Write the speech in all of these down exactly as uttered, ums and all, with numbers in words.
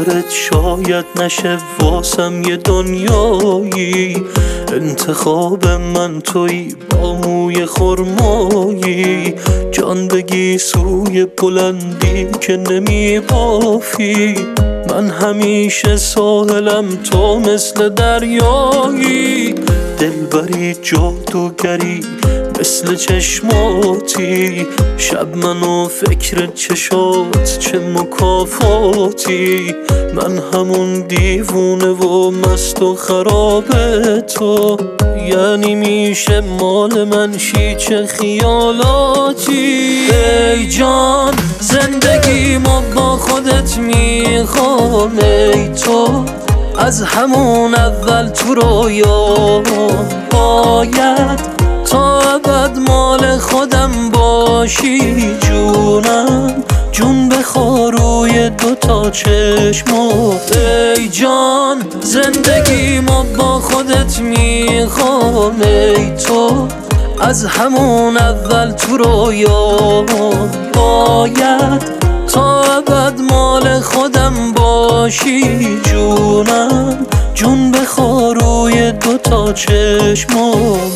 آخرت شاید نشه واسم یه دنیایی. انتخاب من تویی با موی خرمایی، جان بگی سوی بلندی که نمی بافی. من همیشه ساحلم تو مثل دریایی، دلبری جادوگری مثل چشماتی. شب منو فکر چشات چه مکافاتی. من همون دیوونه و مست و خراب تو، یعنی میشه مال من شی چه خیالاتی. ای جان زندگیمو با خودت میخوام، ای تو از همون اول تو رویا باید تا ابد مال خودم باشی. جونم جون بخور روی دوتا چشمات. ای جان زندگیمو با خودت میخوام، ای تو از همون اول تو رویا باید تا ابد مال خودم باشی. جونم جون بخور روی دوتا چشمات.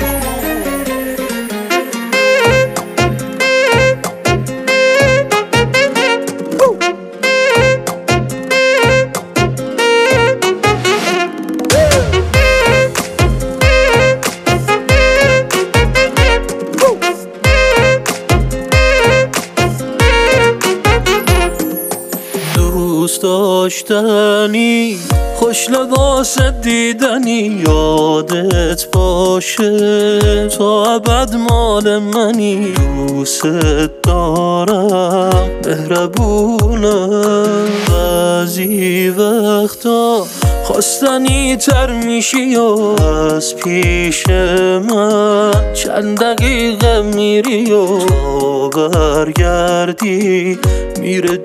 دوست داشتنی خوش لباس دیدنی، یادت باشه تا ابد مال منی. دوست دارم مهربونم، بعضی وقتا خواستنی تر میشی و از پیش من چند دقیقه میری و تا برگردی میره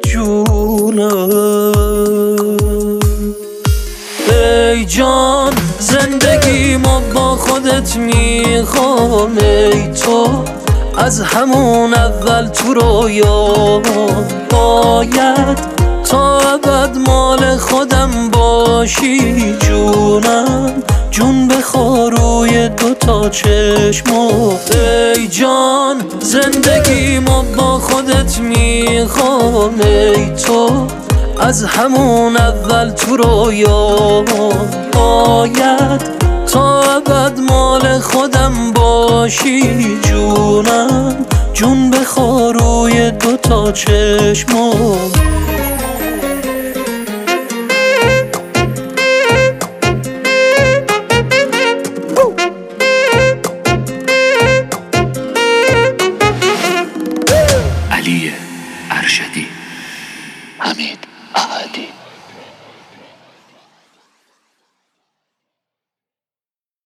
جونم. ای جان زندگیمو با خودت میخوام، ای تو از همون اول تو رویا باید تا ابد مال خودم باشی. جونم جون بخور روی دوتا چشمات. ای جان زندگیمو با خودت میخوام، ای تو از همون اول تو رویا باید تا ابد مال خودم باشی. جونم جون بخور روی دوتا چشمات.